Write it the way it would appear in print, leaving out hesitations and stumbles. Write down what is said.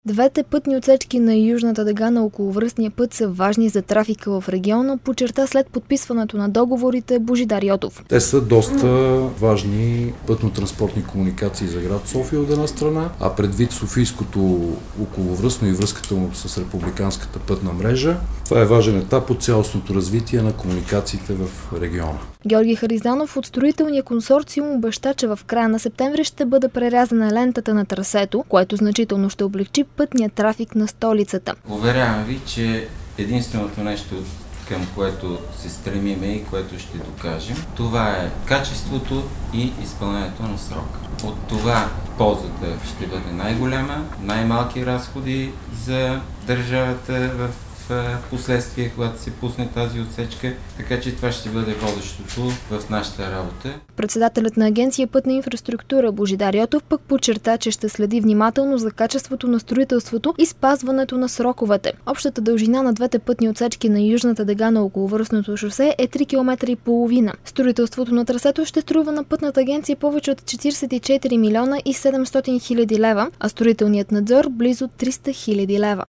Двете пътни отсечки на южната дъга на околовръстния път са важни за трафика в региона, подчерта след подписването на договорите Божидар Йотов. Те са доста важни пътно-транспортни комуникации за град София от една страна, а предвид Софийското околовръстно и връзката му с републиканската пътна мрежа, това е важен етап от цялостното развитие на комуникациите в региона. Георги Харизанов от строителния консорциум обеща, че в края на септември ще бъде прерязана лентата на трасето, което значително ще облегчи пътния трафик на столицата. Уверявам ви, че единственото нещо, към което се стремиме и което ще докажем, това е качеството и изпълнението на срока. От това ползата ще бъде най-голяма, най-малки разходи за държавата в последствие, когато се пусне тази отсечка, така че това ще бъде водещото в нашата работа. Председателят на Агенция Пътна инфраструктура Божидар Йотов пък подчерта, че ще следи внимателно за качеството на строителството и спазването на сроковете. Общата дължина на двете пътни отсечки на южната дъга на околовръстното шосе е 3,5 км. Строителството на трасето ще струва на Пътната агенция повече от 44 милиона и 700 хиляди лева, а строителният надзор близо 300 хиляди лева.